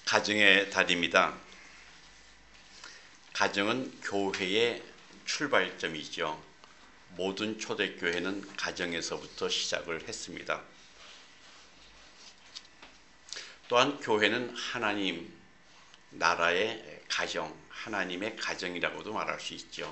가정의 달입니다. 가정은 교회의 출발점이죠. 모든 초대교회는 가정에서부터 시작을 했습니다. 또한 교회는 하나님 나라의 가정, 하나님의 가정이라고도 말할 수 있죠.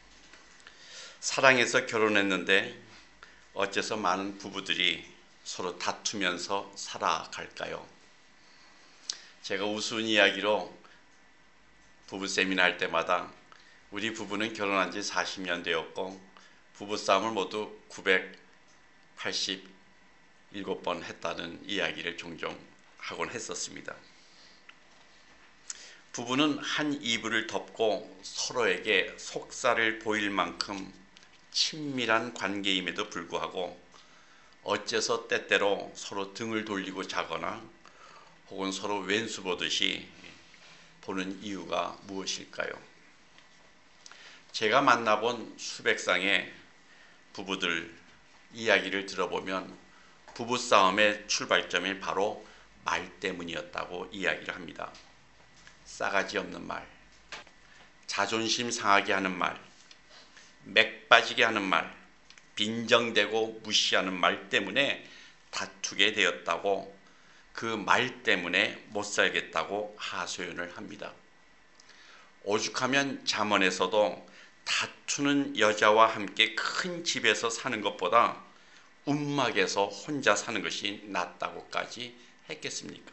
사랑해서 결혼했는데 어째서 많은 부부들이 서로 다투면서 살아갈까요? 제가 우스운 이야기로 부부 세미나 할 때마다 우리 부부는 결혼한 지 40년 되었고 부부싸움을 모두 987번 했다는 이야기를 종종 하곤 했었습니다. 부부는 한 이불을 덮고 서로에게 속살을 보일 만큼 친밀한 관계임에도 불구하고 어째서 때때로 서로 등을 돌리고 자거나 혹은 서로 왼수 보듯이 보는 이유가 무엇일까요? 제가 만나본 수백 쌍의 부부들 이야기를 들어보면 부부싸움의 출발점이 바로 말 때문이었다고 이야기를 합니다. 싸가지 없는 말, 자존심 상하게 하는 말, 맥 빠지게 하는 말, 빈정대고 무시하는 말 때문에 다투게 되었다고, 그 말 때문에 못 살겠다고 하소연을 합니다. 오죽하면 잠언에서도 다투는 여자와 함께 큰 집에서 사는 것보다 움막에서 혼자 사는 것이 낫다고까지 했겠습니까?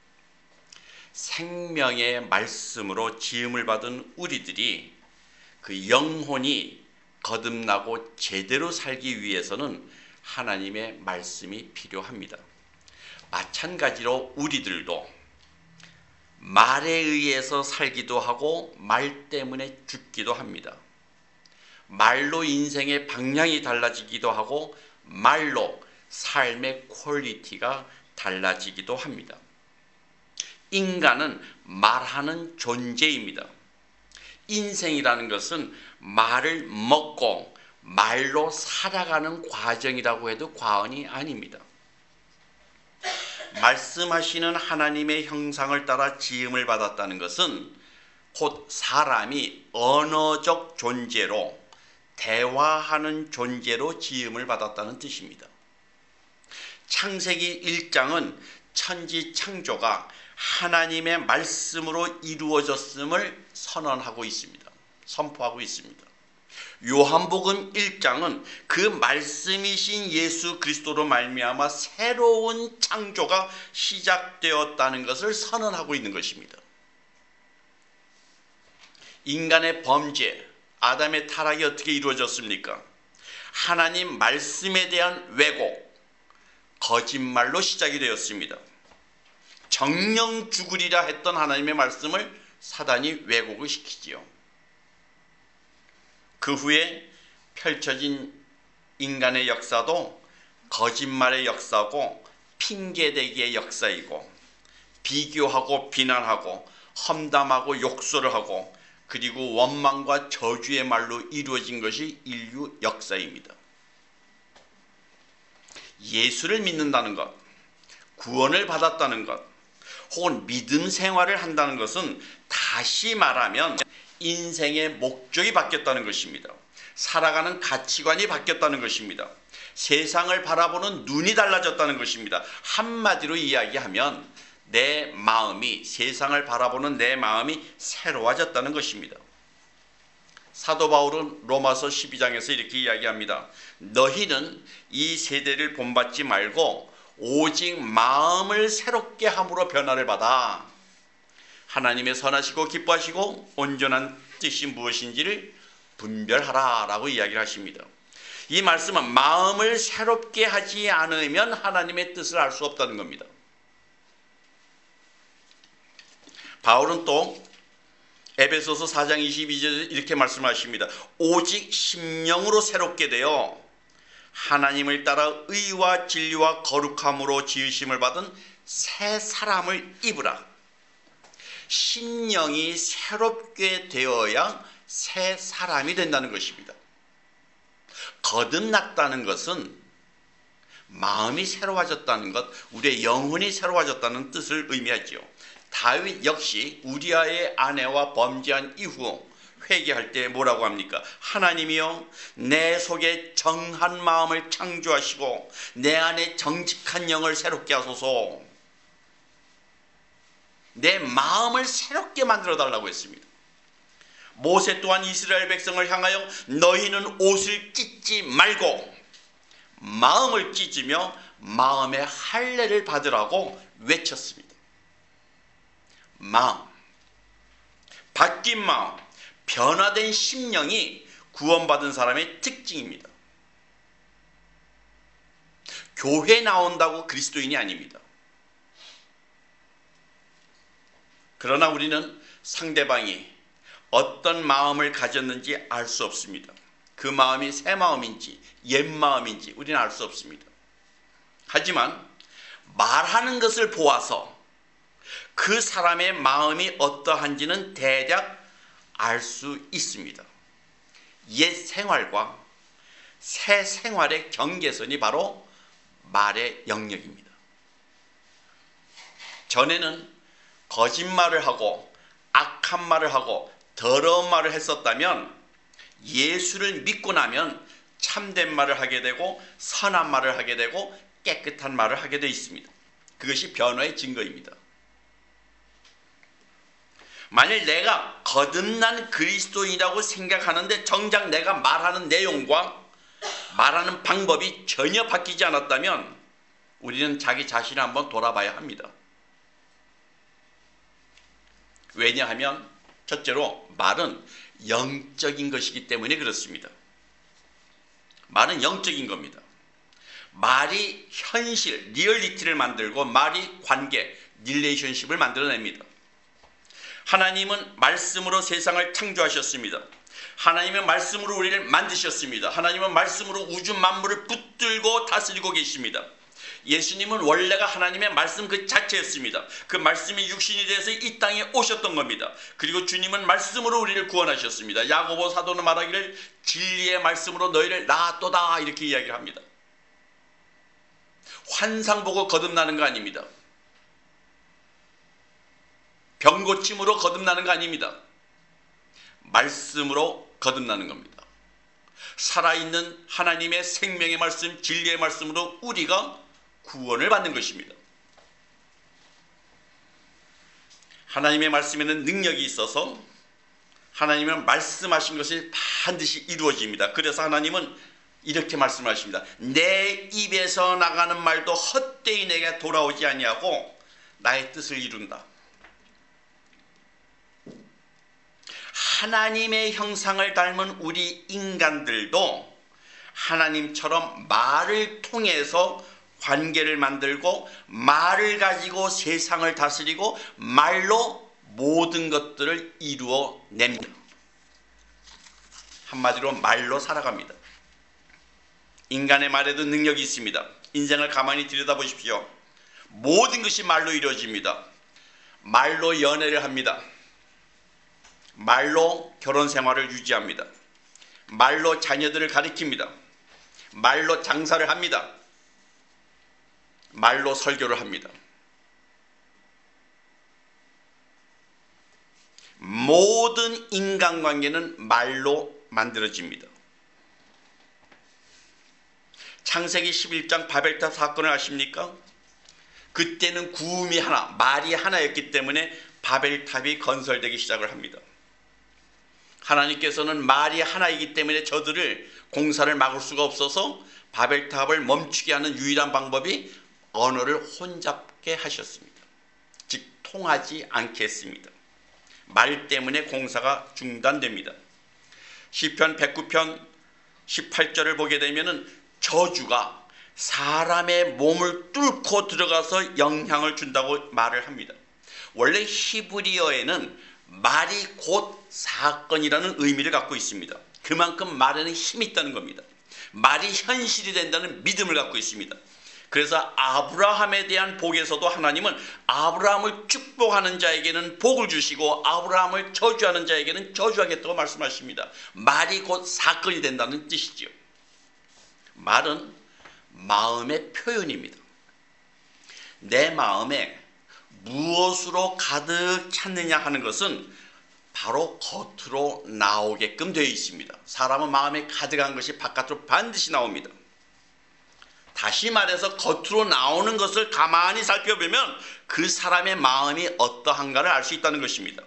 생명의 말씀으로 지음을 받은 우리들이 그 영혼이 거듭나고 제대로 살기 위해서는 하나님의 말씀이 필요합니다. 마찬가지로 우리들도 말에 의해서 살기도 하고 말 때문에 죽기도 합니다. 말로 인생의 방향이 달라지기도 하고 말로 삶의 퀄리티가 달라지기도 합니다. 인간은 말하는 존재입니다. 인생이라는 것은 말을 먹고 말로 살아가는 과정이라고 해도 과언이 아닙니다. 말씀하시는 하나님의 형상을 따라 지음을 받았다는 것은 곧 사람이 언어적 존재로 대화하는 존재로 지음을 받았다는 뜻입니다. 창세기 1장은 천지 창조가 하나님의 말씀으로 이루어졌음을 선언하고 있습니다. 선포하고 있습니다. 요한복음 1장은 그 말씀이신 예수 그리스도로 말미암아 새로운 창조가 시작되었다는 것을 선언하고 있는 것입니다. 인간의 범죄, 아담의 타락이 어떻게 이루어졌습니까? 하나님 말씀에 대한 왜곡, 거짓말로 시작이 되었습니다. 정령 죽으리라 했던 하나님의 말씀을 사단이 왜곡을 시키지요. 그 후에 펼쳐진 인간의 역사도 거짓말의 역사고 핑계대기의 역사이고 비교하고 비난하고 험담하고 욕설을 하고 그리고 원망과 저주의 말로 이루어진 것이 인류 역사입니다. 예수를 믿는다는 것, 구원을 받았다는 것, 혹은 믿음 생활을 한다는 것은 다시 말하면 인생의 목적이 바뀌었다는 것입니다. 살아가는 가치관이 바뀌었다는 것입니다. 세상을 바라보는 눈이 달라졌다는 것입니다. 한마디로 이야기하면 내 마음이, 세상을 바라보는 내 마음이 새로워졌다는 것입니다. 사도 바울은 로마서 12장에서 이렇게 이야기합니다. 너희는 이 세대를 본받지 말고 오직 마음을 새롭게 함으로 변화를 받아 하나님의 선하시고 기뻐하시고 온전한 뜻이 무엇인지를 분별하라 라고 이야기를 하십니다. 이 말씀은 마음을 새롭게 하지 않으면 하나님의 뜻을 알 수 없다는 겁니다. 바울은 또 에베소서 4장 22절에 이렇게 말씀하십니다. 오직 심령으로 새롭게 되어 하나님을 따라 의와 진리와 거룩함으로 지으심을 받은 새 사람을 입으라. 심령이 새롭게 되어야 새 사람이 된다는 것입니다. 거듭났다는 것은 마음이 새로워졌다는 것, 우리의 영혼이 새로워졌다는 뜻을 의미하지요. 다윗 역시 우리아의 아내와 범죄한 이후 회개할 때 뭐라고 합니까? 하나님이여 내 속에 정한 마음을 창조하시고 내 안에 정직한 영을 새롭게 하소서. 내 마음을 새롭게 만들어 달라고 했습니다. 모세 또한 이스라엘 백성을 향하여 너희는 옷을 찢지 말고 마음을 찢으며 마음의 할례를 받으라고 외쳤습니다. 마음, 바뀐 마음, 변화된 심령이 구원받은 사람의 특징입니다. 교회 나온다고 그리스도인이 아닙니다. 그러나 우리는 상대방이 어떤 마음을 가졌는지 알 수 없습니다. 그 마음이 새 마음인지 옛 마음인지 우리는 알 수 없습니다. 하지만 말하는 것을 보아서 그 사람의 마음이 어떠한지는 대략 알 수 있습니다. 옛 생활과 새 생활의 경계선이 바로 말의 영역입니다. 전에는 거짓말을 하고 악한 말을 하고 더러운 말을 했었다면 예수를 믿고 나면 참된 말을 하게 되고 선한 말을 하게 되고 깨끗한 말을 하게 되어 있습니다. 그것이 변화의 증거입니다. 만일 내가 거듭난 그리스도인이라고 생각하는데 정작 내가 말하는 내용과 말하는 방법이 전혀 바뀌지 않았다면 우리는 자기 자신을 한번 돌아봐야 합니다. 왜냐하면 첫째로 말은 영적인 것이기 때문에 그렇습니다. 말은 영적인 겁니다. 말이 현실, 리얼리티를 만들고 말이 관계, 릴레이션십을 만들어냅니다. 하나님은 말씀으로 세상을 창조하셨습니다. 하나님은 말씀으로 우리를 만드셨습니다. 하나님은 말씀으로 우주 만물을 붙들고 다스리고 계십니다. 예수님은 원래가 하나님의 말씀 그 자체였습니다. 그 말씀이 육신이 되어서 이 땅에 오셨던 겁니다. 그리고 주님은 말씀으로 우리를 구원하셨습니다. 야고보 사도는 말하기를 진리의 말씀으로 너희를 낳았도다 이렇게 이야기를 합니다. 환상 보고 거듭나는 거 아닙니다. 병 고침으로 거듭나는 거 아닙니다. 말씀으로 거듭나는 겁니다. 살아있는 하나님의 생명의 말씀, 진리의 말씀으로 우리가 구원을 받는 것입니다. 하나님의 말씀에는 능력이 있어서 하나님은 말씀하신 것이 반드시 이루어집니다. 그래서 하나님은 이렇게 말씀하십니다. 내 입에서 나가는 말도 헛되이 내게 돌아오지 아니하고 나의 뜻을 이룬다. 하나님의 형상을 닮은 우리 인간들도 하나님처럼 말을 통해서 관계를 만들고 말을 가지고 세상을 다스리고 말로 모든 것들을 이루어냅니다. 한마디로 말로 살아갑니다. 인간의 말에도 능력이 있습니다. 인생을 가만히 들여다보십시오. 모든 것이 말로 이루어집니다. 말로 연애를 합니다. 말로 결혼 생활을 유지합니다. 말로 자녀들을 가리킵니다. 말로 장사를 합니다. 말로 설교를 합니다. 모든 인간관계는 말로 만들어집니다. 창세기 11장 바벨탑 사건을 아십니까? 그때는 구음이 하나, 말이 하나였기 때문에 바벨탑이 건설되기 시작을 합니다. 하나님께서는 말이 하나이기 때문에 저들을 공사를 막을 수가 없어서 바벨탑을 멈추게 하는 유일한 방법이 언어를 혼잡게 하셨습니다. 즉 통하지 않게 했습니다. 말 때문에 공사가 중단됩니다. 시편 109편 18절을 보게 되면은 저주가 사람의 몸을 뚫고 들어가서 영향을 준다고 말을 합니다. 원래 히브리어에는 말이 곧 사건이라는 의미를 갖고 있습니다. 그만큼 말에는 힘이 있다는 겁니다. 말이 현실이 된다는 믿음을 갖고 있습니다. 그래서 아브라함에 대한 복에서도 하나님은 아브라함을 축복하는 자에게는 복을 주시고 아브라함을 저주하는 자에게는 저주하겠다고 말씀하십니다. 말이 곧 사건이 된다는 뜻이지요. 말은 마음의 표현입니다. 내 마음에 무엇으로 가득 찼느냐 하는 것은 바로 겉으로 나오게끔 되어 있습니다. 사람은 마음에 가득한 것이 바깥으로 반드시 나옵니다. 다시 말해서 겉으로 나오는 것을 가만히 살펴보면 그 사람의 마음이 어떠한가를 알 수 있다는 것입니다.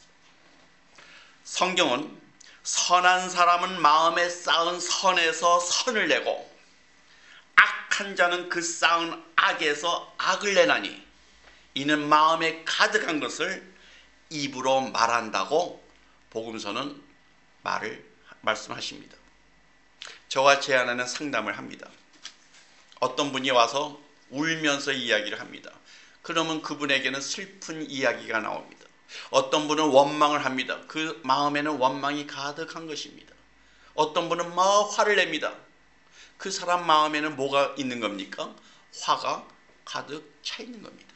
성경은 선한 사람은 마음에 쌓은 선에서 선을 내고 악한 자는 그 쌓은 악에서 악을 내나니 이는 마음에 가득한 것을 입으로 말한다고 복음서는 말씀하십니다. 저와 제 아내는 상담을 합니다. 어떤 분이 와서 울면서 이야기를 합니다. 그러면 그분에게는 슬픈 이야기가 나옵니다. 어떤 분은 원망을 합니다. 그 마음에는 원망이 가득한 것입니다. 어떤 분은 막 화를 냅니다. 그 사람 마음에는 뭐가 있는 겁니까? 화가 가득 차 있는 겁니다.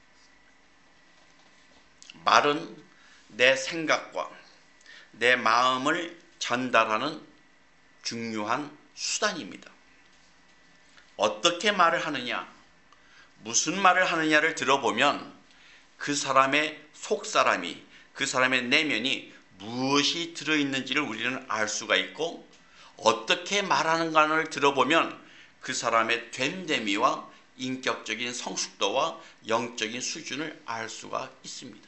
말은 내 생각과 내 마음을 전달하는 중요한 수단입니다. 어떻게 말을 하느냐, 무슨 말을 하느냐를 들어보면 그 사람의 속사람이, 그 사람의 내면이 무엇이 들어있는지를 우리는 알 수가 있고, 어떻게 말하는가를 들어보면 그 사람의 됨됨이와 인격적인 성숙도와 영적인 수준을 알 수가 있습니다.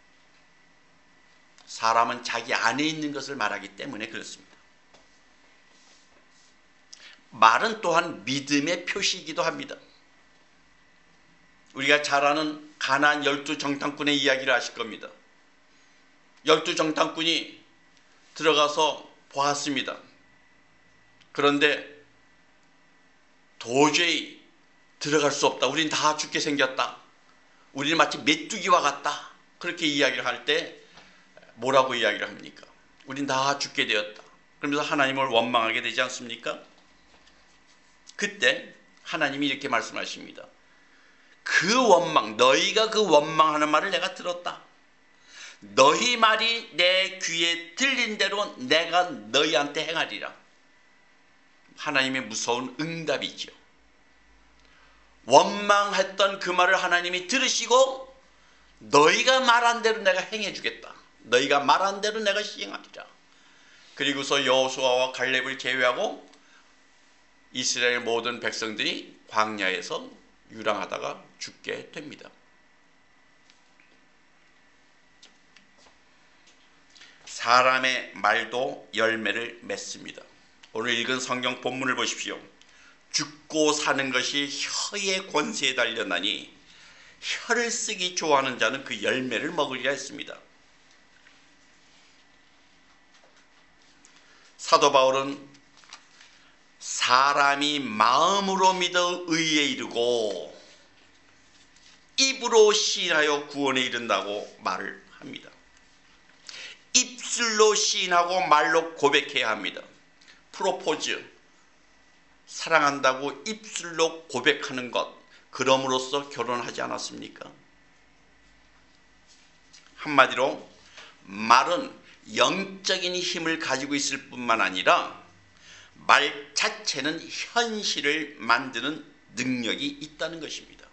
사람은 자기 안에 있는 것을 말하기 때문에 그렇습니다. 말은 또한 믿음의 표시이기도 합니다. 우리가 잘 아는 가나안 12정탐꾼의 이야기를 아실 겁니다. 12정탐꾼이 들어가서 보았습니다. 그런데 도저히 들어갈 수 없다. 우린 다 죽게 생겼다. 우리는 마치 메뚜기와 같다. 그렇게 이야기를 할 때 뭐라고 이야기를 합니까? 우린 다 죽게 되었다. 그러면서 하나님을 원망하게 되지 않습니까? 그때 하나님이 이렇게 말씀하십니다. 그 원망, 너희가 그 원망하는 말을 내가 들었다. 너희 말이 내 귀에 들린 대로 내가 너희한테 행하리라. 하나님의 무서운 응답이죠. 원망했던 그 말을 하나님이 들으시고 너희가 말한 대로 내가 행해주겠다. 너희가 말한 대로 내가 시행하리라. 그리고서 여호수아와 갈렙을 제외하고 이스라엘 모든 백성들이 광야에서 유랑하다가 죽게 됩니다. 사람의 말도 열매를 맺습니다. 오늘 읽은 성경 본문을 보십시오. 죽고 사는 것이 혀의 권세에 달렸나니 혀를 쓰기 좋아하는 자는 그 열매를 먹으리라 했습니다. 사도 바울은 사람이 마음으로 믿어 의에 이르고 입으로 시인하여 구원에 이른다고 말을 합니다. 입술로 시인하고 말로 고백해야 합니다. 프로포즈, 사랑한다고 입술로 고백하는 것, 그럼으로써 결혼하지 않았습니까? 한마디로 말은 영적인 힘을 가지고 있을 뿐만 아니라 말 자체는 현실을 만드는 능력이 있다는 것입니다.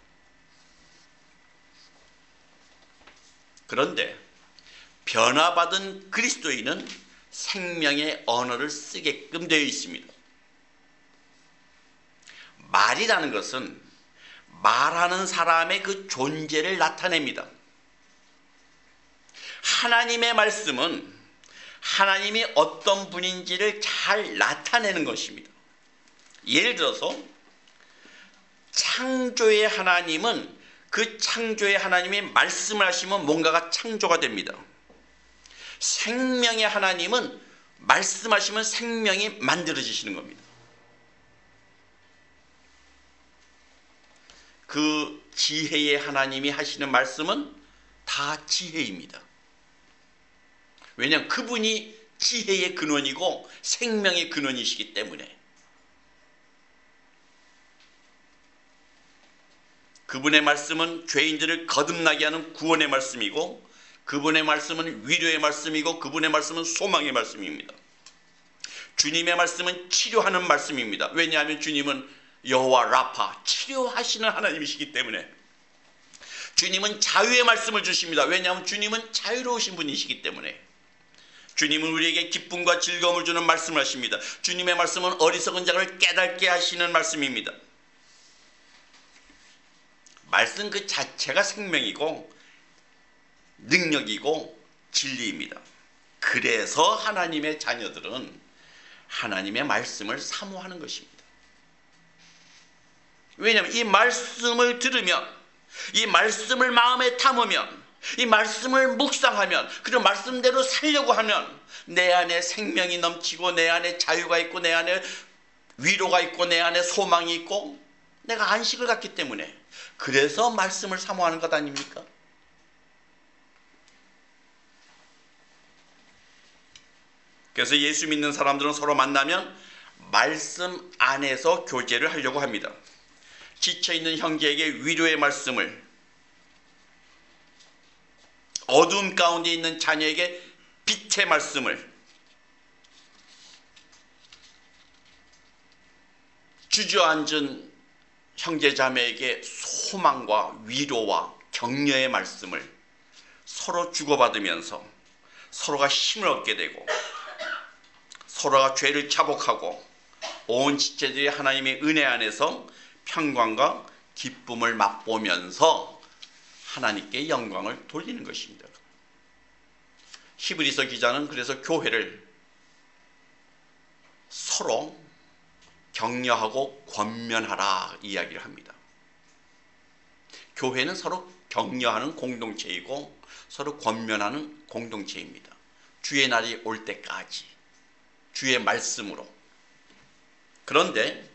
그런데 변화받은 그리스도인은 생명의 언어를 쓰게끔 되어 있습니다. 말이라는 것은 말하는 사람의 그 존재를 나타냅니다. 하나님의 말씀은 하나님이 어떤 분인지를 잘 나타내는 것입니다. 예를 들어서 창조의 하나님은 그 창조의 하나님이 말씀을 하시면 뭔가가 창조가 됩니다. 생명의 하나님은 말씀하시면 생명이 만들어지시는 겁니다. 그 지혜의 하나님이 하시는 말씀은 다 지혜입니다. 왜냐하면 그분이 지혜의 근원이고 생명의 근원이시기 때문에. 그분의 말씀은 죄인들을 거듭나게 하는 구원의 말씀이고, 그분의 말씀은 위로의 말씀이고, 그분의 말씀은 소망의 말씀입니다. 주님의 말씀은 치료하는 말씀입니다. 왜냐하면 주님은 여호와 라파, 치료하시는 하나님이시기 때문에. 주님은 자유의 말씀을 주십니다. 왜냐하면 주님은 자유로우신 분이시기 때문에. 주님은 우리에게 기쁨과 즐거움을 주는 말씀을 하십니다. 주님의 말씀은 어리석은 자를 깨닫게 하시는 말씀입니다. 말씀 그 자체가 생명이고 능력이고 진리입니다. 그래서 하나님의 자녀들은 하나님의 말씀을 사모하는 것입니다. 왜냐하면 이 말씀을 들으면, 이 말씀을 마음에 담으면, 이 말씀을 묵상하면, 그리고 말씀대로 살려고 하면 내 안에 생명이 넘치고 내 안에 자유가 있고 내 안에 위로가 있고 내 안에 소망이 있고 내가 안식을 갖기 때문에, 그래서 말씀을 사모하는 것 아닙니까? 그래서 예수 믿는 사람들은 서로 만나면 말씀 안에서 교제를 하려고 합니다. 지쳐있는 형제에게 위로의 말씀을, 어두움 가운데 있는 자녀에게 빛의 말씀을, 주저앉은 형제자매에게 소망과 위로와 격려의 말씀을 서로 주고받으면서 서로가 힘을 얻게 되고 서로가 죄를 자복하고 온 지체들이 하나님의 은혜 안에서 평강과 기쁨을 맛보면서 하나님께 영광을 돌리는 것입니다. 히브리서 기자는 그래서 교회를 서로 격려하고 권면하라 이야기를 합니다. 교회는 서로 격려하는 공동체이고 서로 권면하는 공동체입니다. 주의 날이 올 때까지 주의 말씀으로. 그런데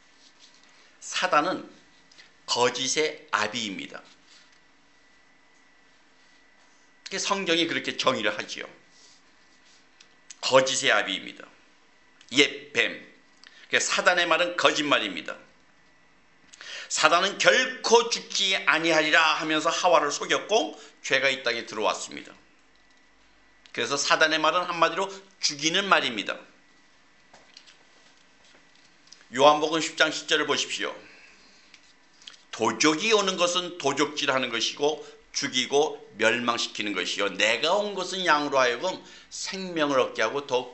사단은 거짓의 아비입니다. 성경이 그렇게 정의를 하지요. 거짓의 아비입니다. 옛 뱀. 사단의 말은 거짓말입니다. 사단은 결코 죽지 아니하리라 하면서 하와를 속였고 죄가 이 땅에 들어왔습니다. 그래서 사단의 말은 한마디로 죽이는 말입니다. 요한복음 10장 10절을 보십시오. 도적이 오는 것은 도적질하는 것이고 죽이고 멸망시키는 것이요 내가 온 것은 양으로 하여금 생명을 얻게 하고 더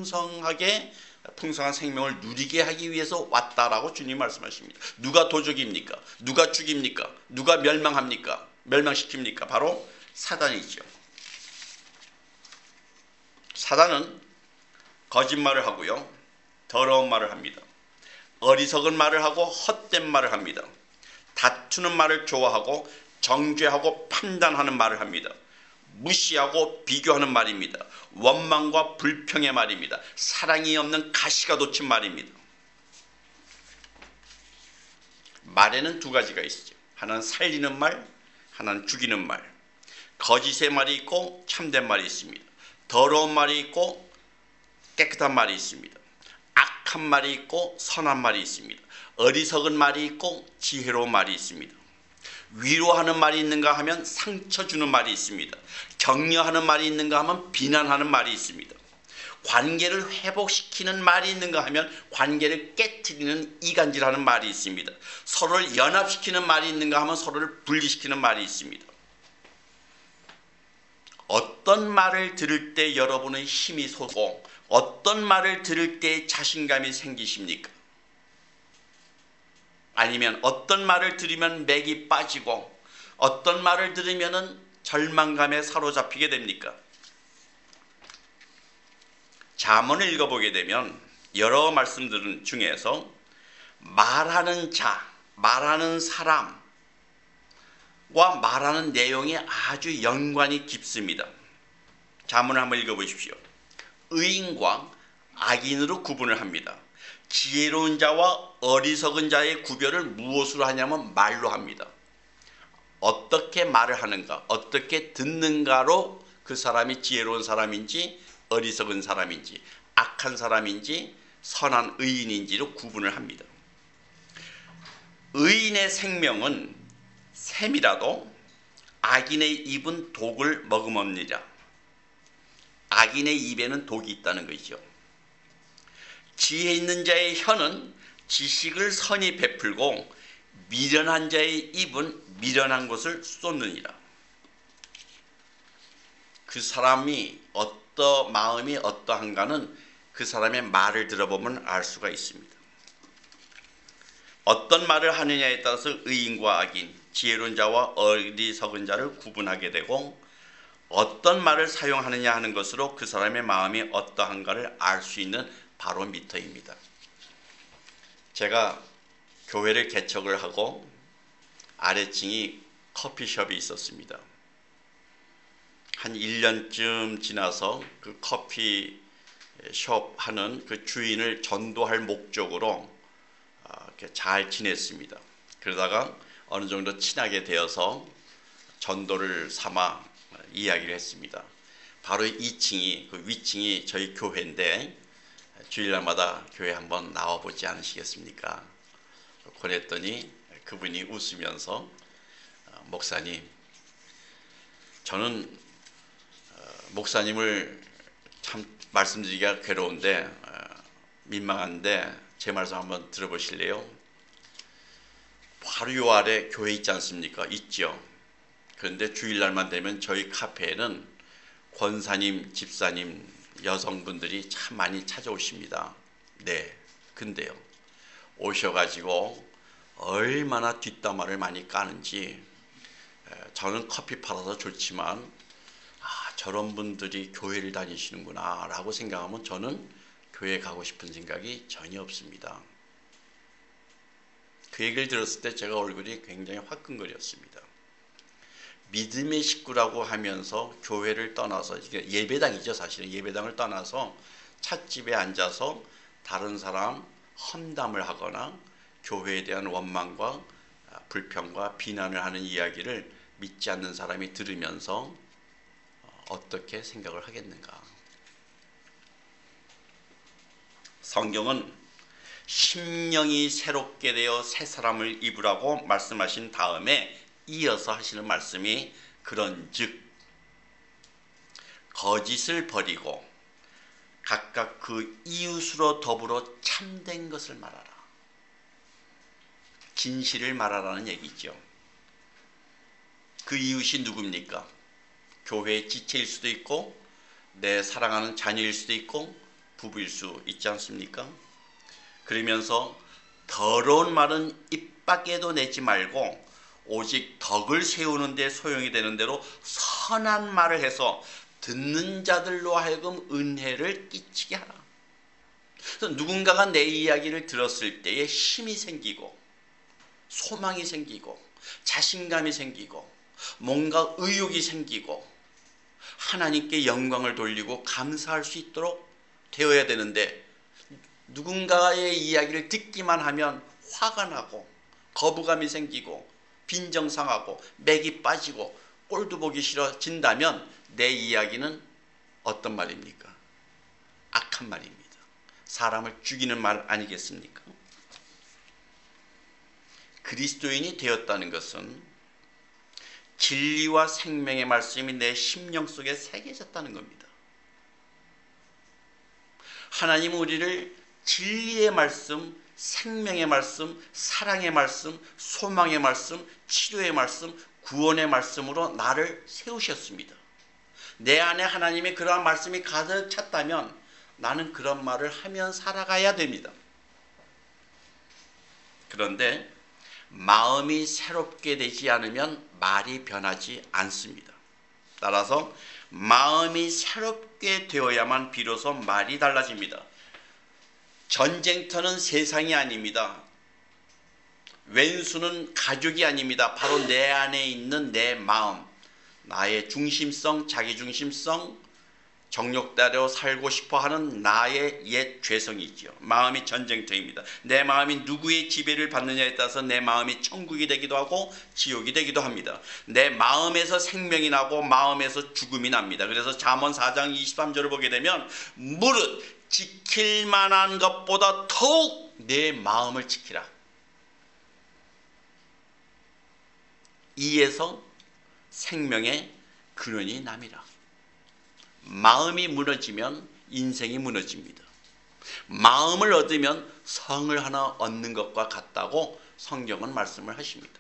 풍성한 생명을 누리게 하기 위해서 왔다라고 주님 말씀하십니다. 누가 도적입니까? 누가 죽입니까? 누가 멸망합니까? 멸망시킵니까? 바로 사단이죠. 사단은 거짓말을 하고요, 더러운 말을 합니다. 어리석은 말을 하고 헛된 말을 합니다. 다투는 말을 좋아하고 정죄하고 판단하는 말을 합니다. 무시하고 비교하는 말입니다. 원망과 불평의 말입니다. 사랑이 없는 가시가 돋친 말입니다. 말에는 두 가지가 있죠. 하나는 살리는 말, 하나는 죽이는 말. 거짓의 말이 있고 참된 말이 있습니다. 더러운 말이 있고 깨끗한 말이 있습니다. 악한 말이 있고 선한 말이 있습니다. 어리석은 말이 있고 지혜로운 말이 있습니다. 위로하는 말이 있는가 하면 상처 주는 말이 있습니다. 격려하는 말이 있는가 하면 비난하는 말이 있습니다. 관계를 회복시키는 말이 있는가 하면 관계를 깨트리는 이간질하는 말이 있습니다. 서로를 연합시키는 말이 있는가 하면 서로를 분리시키는 말이 있습니다. 어떤 말을 들을 때 여러분의 힘이 솟고 어떤 말을 들을 때 자신감이 생기십니까? 아니면 어떤 말을 들으면 맥이 빠지고 어떤 말을 들으면 절망감에 사로잡히게 됩니까? 잠언을 읽어보게 되면 여러 말씀들 중에서 말하는 자, 말하는 사람과 말하는 내용이 아주 연관이 깊습니다. 잠언을 한번 읽어보십시오. 의인과 악인으로 구분을 합니다. 지혜로운 자와 어리석은 자의 구별을 무엇으로 하냐면 말로 합니다. 어떻게 말을 하는가, 어떻게 듣는가로 그 사람이 지혜로운 사람인지 어리석은 사람인지 악한 사람인지 선한 의인인지로 구분을 합니다. 의인의 생명은 샘이라도 악인의 입은 독을 머금었느니라. 악인의 입에는 독이 있다는 것이죠. 지혜 있는 자의 혀는 지식을 선히 베풀고 미련한 자의 입은 미련한 것을 쏟느니라. 그 사람이 마음이 어떠한가는 그 사람의 말을 들어보면 알 수가 있습니다. 어떤 말을 하느냐에 따라서 의인과 악인, 지혜로운 자와 어리석은 자를 구분하게 되고, 어떤 말을 사용하느냐 하는 것으로 그 사람의 마음이 어떠한가를 알 수 있는 바로미터입니다. 제가 교회를 개척을 하고 아래층이 커피숍이 있었습니다. 한 1년쯤 지나서 그 커피숍 하는 그 주인을 전도할 목적으로 잘 지냈습니다. 그러다가 어느 정도 친하게 되어서 전도를 삼아 이야기를 했습니다. 바로 2층이 그 위층이 저희 교회인데 주일날마다 교회 한번 나와보지 않으시겠습니까? 권했더니 그분이 웃으면서 목사님, 저는 목사님을 참 말씀드리기가 괴로운데 민망한데 제 말씀 한번 들어보실래요? 바로 요 아래 교회 있지 않습니까? 있죠. 그런데 주일날만 되면 저희 카페에는 권사님, 집사님, 여성분들이 참 많이 찾아오십니다. 네, 근데요, 오셔가지고 얼마나 뒷담화를 많이 까는지, 저는 커피 팔아서 좋지만 저런 분들이 교회를 다니시는구나 라고 생각하면 저는 교회 가고 싶은 생각이 전혀 없습니다. 그 얘기를 들었을 때 제가 얼굴이 굉장히 화끈거렸습니다. 믿음의 식구라고 하면서 교회를 떠나서, 이게 예배당이죠. 사실은 예배당을 떠나서 찻집에 앉아서 다른 사람 험담을 하거나 교회에 대한 원망과 불평과 비난을 하는 이야기를 믿지 않는 사람이 들으면서 어떻게 생각을 하겠는가. 성경은 심령이 새롭게 되어 새 사람을 입으라고 말씀하신 다음에 이어서 하시는 말씀이, 그런즉 거짓을 버리고 각각 그 이웃으로 더불어 참된 것을 말하라. 진실을 말하라는 얘기죠. 그 이웃이 누굽니까? 교회의 지체일 수도 있고 내 사랑하는 자녀일 수도 있고 부부일 수 있지 않습니까? 그러면서 더러운 말은 입 밖에도 내지 말고 오직 덕을 세우는 데 소용이 되는 대로 선한 말을 해서 듣는 자들로 하여금 은혜를 끼치게 하라. 그래서 누군가가 내 이야기를 들었을 때에 힘이 생기고 소망이 생기고 자신감이 생기고 뭔가 의욕이 생기고 하나님께 영광을 돌리고 감사할 수 있도록 되어야 되는데, 누군가의 이야기를 듣기만 하면 화가 나고 거부감이 생기고 빈정상하고 맥이 빠지고 꼴도 보기 싫어진다면 내 이야기는 어떤 말입니까? 악한 말입니다. 사람을 죽이는 말 아니겠습니까? 그리스도인이 되었다는 것은 진리와 생명의 말씀이 내 심령 속에 새겨졌다는 겁니다. 하나님은 우리를 진리의 말씀, 생명의 말씀, 사랑의 말씀, 소망의 말씀, 치료의 말씀, 구원의 말씀으로 나를 세우셨습니다. 내 안에 하나님의 그러한 말씀이 가득 찼다면 나는 그런 말을 하며 살아가야 됩니다. 그런데 마음이 새롭게 되지 않으면 말이 변하지 않습니다. 따라서 마음이 새롭게 되어야만 비로소 말이 달라집니다. 전쟁터는 세상이 아닙니다. 왼수는 가족이 아닙니다. 바로 내 안에 있는 내 마음, 나의 중심성, 자기중심성, 정욕대로 살고 싶어하는 나의 옛 죄성이지요. 마음이 전쟁터입니다. 내 마음이 누구의 지배를 받느냐에 따라서 내 마음이 천국이 되기도 하고 지옥이 되기도 합니다. 내 마음에서 생명이 나고 마음에서 죽음이 납니다. 그래서 잠언 4장 23절을 보게 되면 무릇 지킬 만한 것보다 더욱 내 마음을 지키라. 이에서 생명의 근원이 남이라. 마음이 무너지면 인생이 무너집니다. 마음을 얻으면 성을 하나 얻는 것과 같다고 성경은 말씀을 하십니다.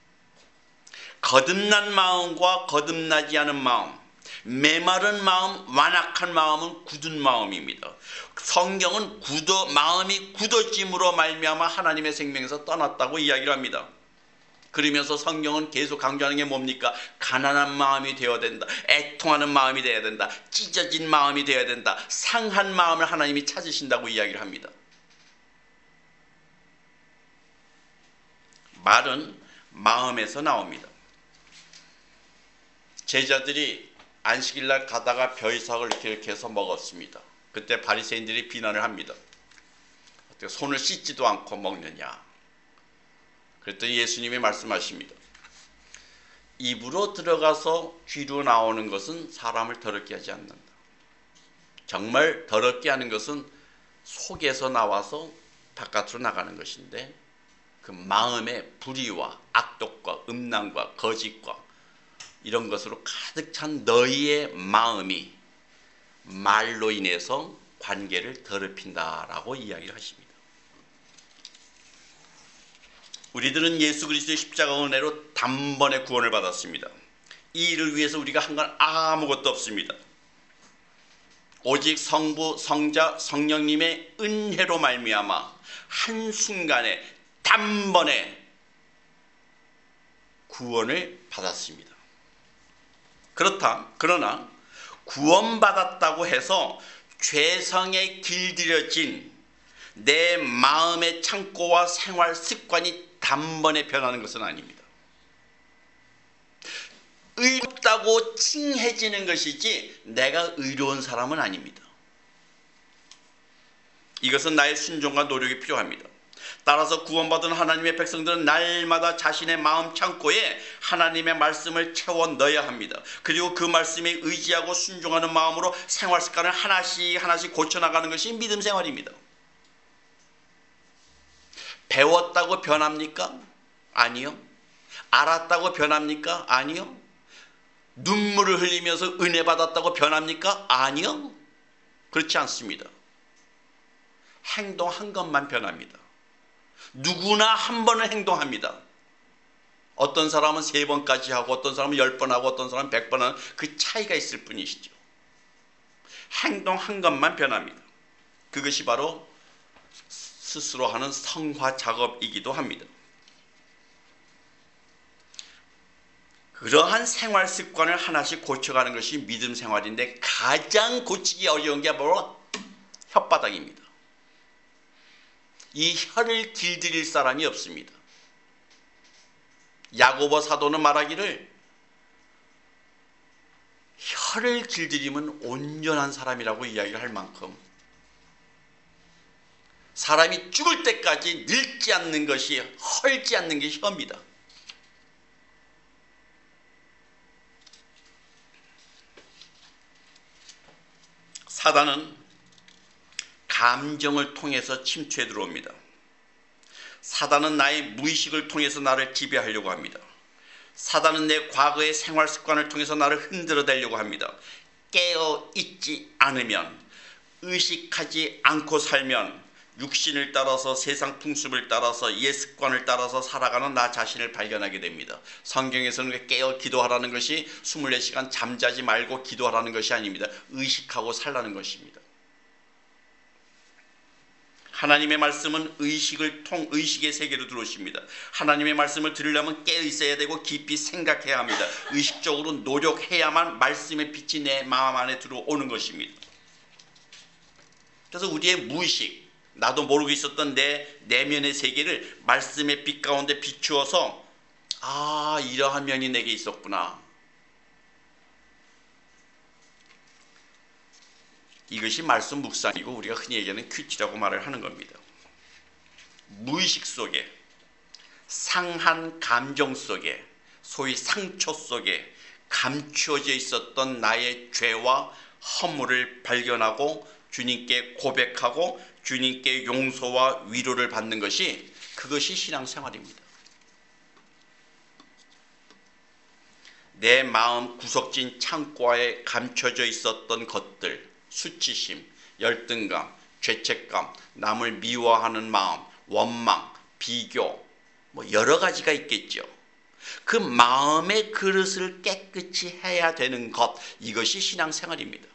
거듭난 마음과 거듭나지 않은 마음, 메마른 마음, 완악한 마음은 굳은 마음입니다. 성경은 마음이 굳어짐으로 말미암아 하나님의 생명에서 떠났다고 이야기를 합니다. 그러면서 성경은 계속 강조하는 게 뭡니까? 가난한 마음이 되어야 된다. 애통하는 마음이 되어야 된다. 찢어진 마음이 되어야 된다. 상한 마음을 하나님이 찾으신다고 이야기를 합니다. 말은 마음에서 나옵니다. 제자들이 안식일날 가다가 벼이삭을 이렇게 해서 먹었습니다. 그때 바리새인들이 비난을 합니다. 어떻게 손을 씻지도 않고 먹느냐. 그랬더니 예수님이 말씀하십니다. 입으로 들어가서 귀로 나오는 것은 사람을 더럽게 하지 않는다. 정말 더럽게 하는 것은 속에서 나와서 바깥으로 나가는 것인데 그 마음의 불의와 악독과 음란과 거짓과 이런 것으로 가득 찬 너희의 마음이 말로 인해서 관계를 더럽힌다라고 이야기를 하십니다. 우리들은 예수 그리스도의 십자가 은혜로 단번에 구원을 받았습니다. 이 일을 위해서 우리가 한 건 아무것도 없습니다. 오직 성부, 성자, 성령님의 은혜로 말미암아 한순간에 단번에 구원을 받았습니다. 그러나 구원받았다고 해서 죄성에 길들여진 내 마음의 창고와 생활 습관이 단번에 변하는 것은 아닙니다. 의롭다고 칭해지는 것이지 내가 의로운 사람은 아닙니다. 이것은 나의 순종과 노력이 필요합니다. 따라서 구원받은 하나님의 백성들은 날마다 자신의 마음 창고에 하나님의 말씀을 채워 넣어야 합니다. 그리고 그 말씀에 의지하고 순종하는 마음으로 생활 습관을 하나씩 고쳐나가는 것이 믿음 생활입니다. 배웠다고 변합니까? 아니요. 알았다고 변합니까? 아니요. 눈물을 흘리면서 은혜 받았다고 변합니까? 아니요. 그렇지 않습니다. 행동한 것만 변합니다. 누구나 한 번은 행동합니다. 어떤 사람은 3번까지 하고 어떤 사람은 10번 하고 어떤 사람은 100번 하는 그 차이가 있을 뿐이시죠. 행동한 것만 변합니다. 그것이 바로 스스로 하는 성화 작업이기도 합니다. 그러한 생활 습관을 하나씩 고쳐가는 것이 믿음 생활인데 가장 고치기 어려운 게 바로 혓바닥입니다. 이 혀를 길들일 사람이 없습니다. 야고보 사도는 말하기를 혀를 길들이면 온전한 사람이라고 이야기를 할 만큼 사람이 죽을 때까지 늙지 않는 것이 헐지 않는 게 혀입니다. 사단은 감정을 통해서 침투해 들어옵니다. 사단은 나의 무의식을 통해서 나를 지배하려고 합니다. 사단은 내 과거의 생활 습관을 통해서 나를 흔들어대려고 합니다. 깨어있지 않으면, 의식하지 않고 살면 육신을 따라서 세상 풍습을 따라서 옛 습관을 따라서 살아가는 나 자신을 발견하게 됩니다. 성경에서는 깨어 기도하라는 것이 24시간 잠자지 말고 기도하라는 것이 아닙니다. 의식하고 살라는 것입니다. 하나님의 말씀은 의식의 세계로 들어오십니다. 하나님의 말씀을 들으려면 깨어 있어야 되고 깊이 생각해야 합니다. 의식적으로 노력해야만 말씀의 빛이 내 마음 안에 들어오는 것입니다. 그래서 우리의 무의식, 나도 모르고 있었던 내 내면의 세계를 말씀의 빛 가운데 비추어서 이러한 면이 내게 있었구나. 이것이 말씀 묵상이고 우리가 흔히 얘기하는 큐티라고 말을 하는 겁니다. 무의식 속에, 상한 감정 속에, 소위 상처 속에 감추어져 있었던 나의 죄와 허물을 발견하고 주님께 고백하고 주님께 용서와 위로를 받는 것이, 그것이 신앙생활입니다. 내 마음 구석진 창고에 감춰져 있었던 것들, 수치심, 열등감, 죄책감, 남을 미워하는 마음, 원망, 비교, 뭐 여러 가지가 있겠죠. 그 마음의 그릇을 깨끗이 해야 되는 것, 이것이 신앙생활입니다.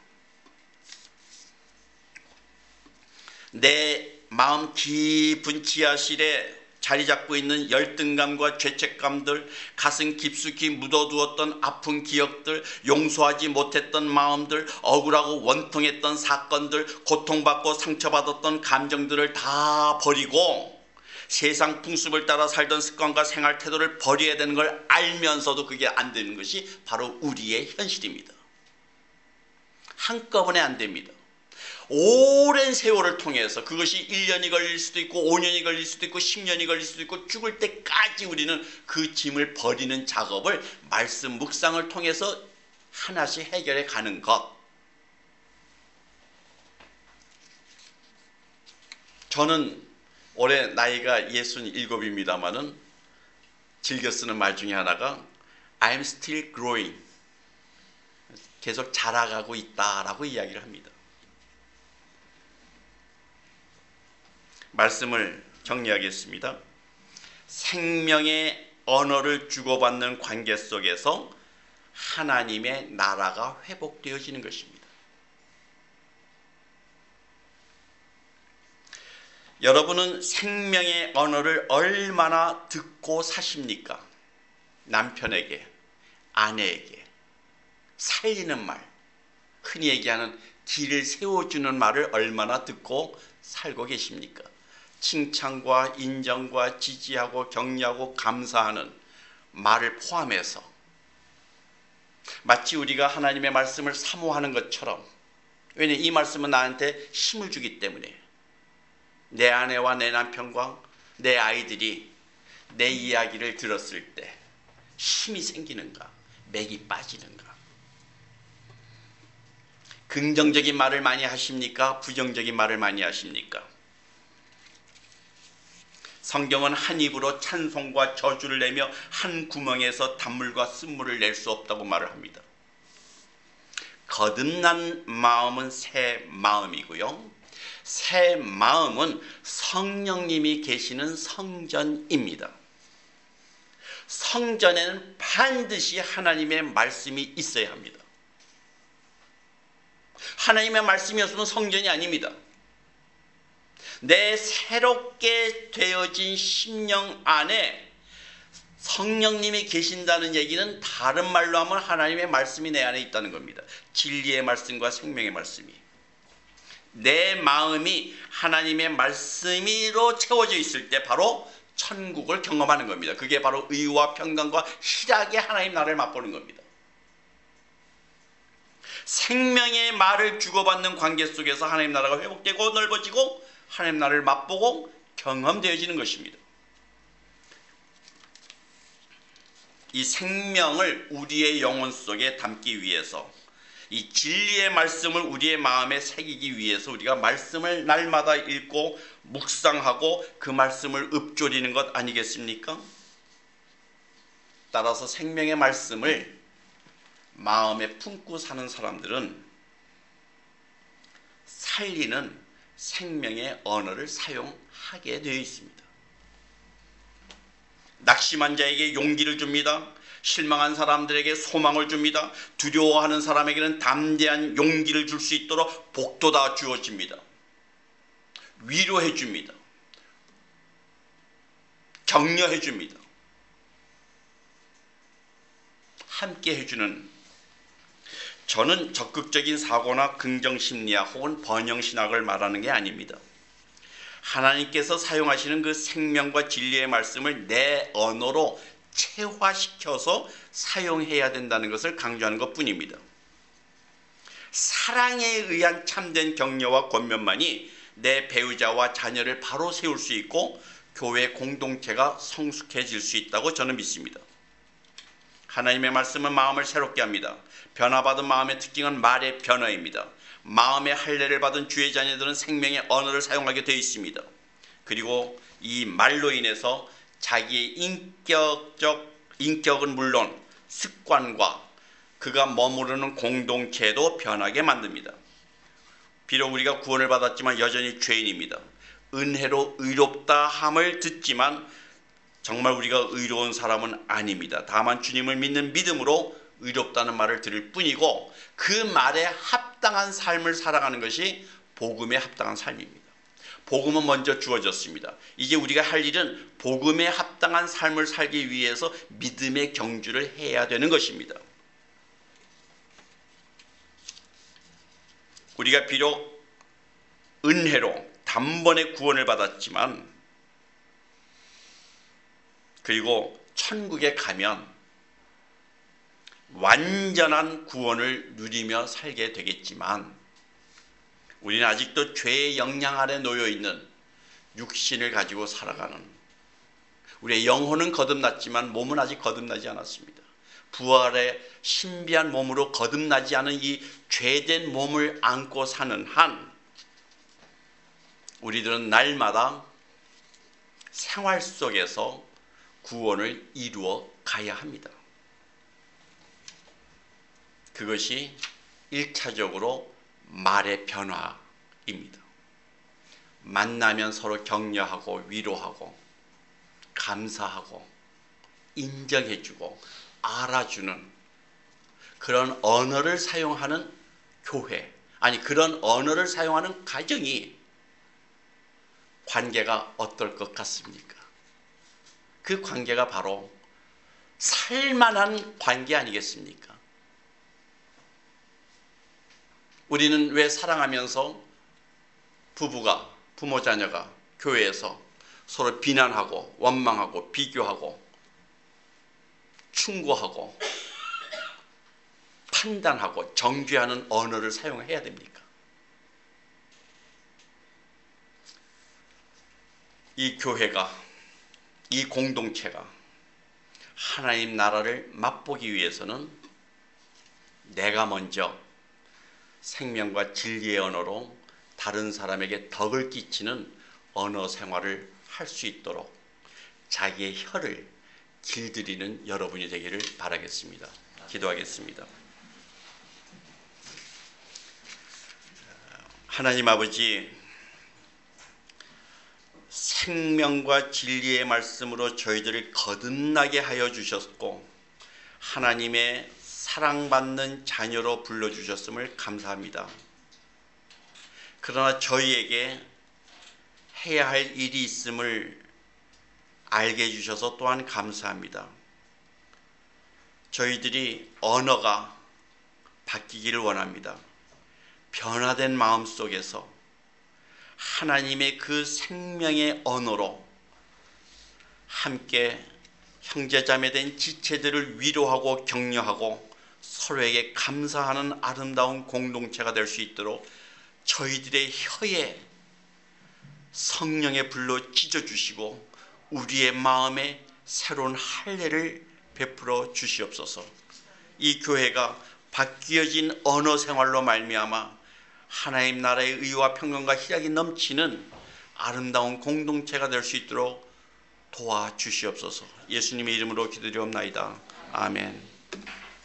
내 마음 깊은 지하실에 자리 잡고 있는 열등감과 죄책감들, 가슴 깊숙이 묻어두었던 아픈 기억들, 용서하지 못했던 마음들, 억울하고 원통했던 사건들, 고통받고 상처받았던 감정들을 다 버리고 세상 풍습을 따라 살던 습관과 생활 태도를 버려야 되는 걸 알면서도 그게 안 되는 것이 바로 우리의 현실입니다. 한꺼번에 안 됩니다. 오랜 세월을 통해서, 그것이 1년이 걸릴 수도 있고 5년이 걸릴 수도 있고 10년이 걸릴 수도 있고 죽을 때까지 우리는 그 짐을 버리는 작업을 말씀 묵상을 통해서 하나씩 해결해 가는 것. 저는 올해 나이가 67입니다마는 즐겨 쓰는 말 중에 하나가 I'm still growing, 계속 자라가고 있다라고 이야기를 합니다. 말씀을 정리하겠습니다. 생명의 언어를 주고받는 관계 속에서 하나님의 나라가 회복되어지는 것입니다. 여러분은 생명의 언어를 얼마나 듣고 사십니까? 남편에게, 아내에게 살리는 말, 흔히 얘기하는 길을 세워주는 말을 얼마나 듣고 살고 계십니까? 칭찬과 인정과 지지하고 격려하고 감사하는 말을 포함해서 마치 우리가 하나님의 말씀을 사모하는 것처럼, 왜냐하면 이 말씀은 나한테 힘을 주기 때문에 내 아내와 내 남편과 내 아이들이 내 이야기를 들었을 때 힘이 생기는가, 맥이 빠지는가. 긍정적인 말을 많이 하십니까? 부정적인 말을 많이 하십니까? 성경은 한 입으로 찬송과 저주를 내며 한 구멍에서 단물과 쓴물을 낼 수 없다고 말을 합니다. 거듭난 마음은 새 마음이고요, 새 마음은 성령님이 계시는 성전입니다. 성전에는 반드시 하나님의 말씀이 있어야 합니다. 하나님의 말씀이 없으면 성전이 아닙니다. 내 새롭게 되어진 심령 안에 성령님이 계신다는 얘기는 다른 말로 하면 하나님의 말씀이 내 안에 있다는 겁니다. 진리의 말씀과 생명의 말씀이. 내 마음이 하나님의 말씀으로 채워져 있을 때 바로 천국을 경험하는 겁니다. 그게 바로 의와 평강과 희락의 하나님 나라를 맛보는 겁니다. 생명의 말을 주고받는 관계 속에서 하나님 나라가 회복되고 넓어지고 하나님 나라를 맛보고 경험되어지는 것입니다. 이 생명을 우리의 영혼 속에 담기 위해서, 이 진리의 말씀을 우리의 마음에 새기기 위해서 우리가 말씀을 날마다 읽고 묵상하고 그 말씀을 읊조리는 것 아니겠습니까? 따라서 생명의 말씀을 마음에 품고 사는 사람들은 살리는 생명의 언어를 사용하게 되어 있습니다. 낙심한 자에게 용기를 줍니다. 실망한 사람들에게 소망을 줍니다. 두려워하는 사람에게는 담대한 용기를 줄 수 있도록 복도다 주어집니다. 위로해 줍니다. 격려해 줍니다. 함께 해주는, 저는 적극적인 사고나 긍정심리학 혹은 번영신학을 말하는 게 아닙니다. 하나님께서 사용하시는 그 생명과 진리의 말씀을 내 언어로 체화시켜서 사용해야 된다는 것을 강조하는 것뿐입니다. 사랑에 의한 참된 격려와 권면만이 내 배우자와 자녀를 바로 세울 수 있고 교회 공동체가 성숙해질 수 있다고 저는 믿습니다. 하나님의 말씀은 마음을 새롭게 합니다. 변화받은 마음의 특징은 말의 변화입니다. 마음의 할례를 받은 주의 자녀들은 생명의 언어를 사용하게 되어 있습니다. 그리고 이 말로 인해서 자기의 인격은 물론 습관과 그가 머무르는 공동체도 변하게 만듭니다. 비록 우리가 구원을 받았지만 여전히 죄인입니다. 은혜로 의롭다 함을 듣지만 정말 우리가 의로운 사람은 아닙니다. 다만 주님을 믿는 믿음으로 의롭다는 말을 들을 뿐이고 그 말에 합당한 삶을 살아가는 것이 복음에 합당한 삶입니다. 복음은 먼저 주어졌습니다. 이제 우리가 할 일은 복음에 합당한 삶을 살기 위해서 믿음의 경주를 해야 되는 것입니다. 우리가 비록 은혜로 단번에 구원을 받았지만 그리고 천국에 가면 완전한 구원을 누리며 살게 되겠지만 우리는 아직도 죄의 영향 아래 놓여있는 육신을 가지고 살아가는, 우리의 영혼은 거듭났지만 몸은 아직 거듭나지 않았습니다. 부활의 신비한 몸으로 거듭나지 않은 이 죄된 몸을 안고 사는 한 우리들은 날마다 생활 속에서 구원을 이루어 가야 합니다. 그것이 1차적으로 말의 변화입니다. 만나면 서로 격려하고 위로하고 감사하고 인정해주고 알아주는 그런 언어를 사용하는 교회, 아니 그런 언어를 사용하는 가정이 관계가 어떨 것 같습니까? 그 관계가 바로 살만한 관계 아니겠습니까? 우리는 왜 사랑하면서 부부가, 부모 자녀가 교회에서 서로 비난하고 원망하고 비교하고 충고하고 판단하고 정죄하는 언어를 사용해야 됩니까? 이 교회가, 이 공동체가 하나님 나라를 맛보기 위해서는 내가 먼저 생명과 진리의 언어로 다른 사람에게 덕을 끼치는 언어 생활을 할 수 있도록 자기의 혀를 길들이는 여러분이 되기를 바라겠습니다. 기도하겠습니다. 하나님 아버지, 생명과 진리의 말씀으로 저희들을 거듭나게 하여 주셨고 하나님의 사랑받는 자녀로 불러주셨음을 감사합니다. 그러나 저희에게 해야 할 일이 있음을 알게 해주셔서 또한 감사합니다. 저희들이 언어가 바뀌기를 원합니다. 변화된 마음 속에서 하나님의 그 생명의 언어로 함께 형제자매된 지체들을 위로하고 격려하고 서로에게 감사하는 아름다운 공동체가 될 수 있도록 저희들의 혀에 성령의 불로 찢어주시고 우리의 마음에 새로운 할례를 베풀어 주시옵소서. 이 교회가 바뀌어진 언어 생활로 말미암아 하나님 나라의 의와 평강과 희락이 넘치는 아름다운 공동체가 될 수 있도록 도와주시옵소서. 예수님의 이름으로 기도드리옵나이다. 아멘.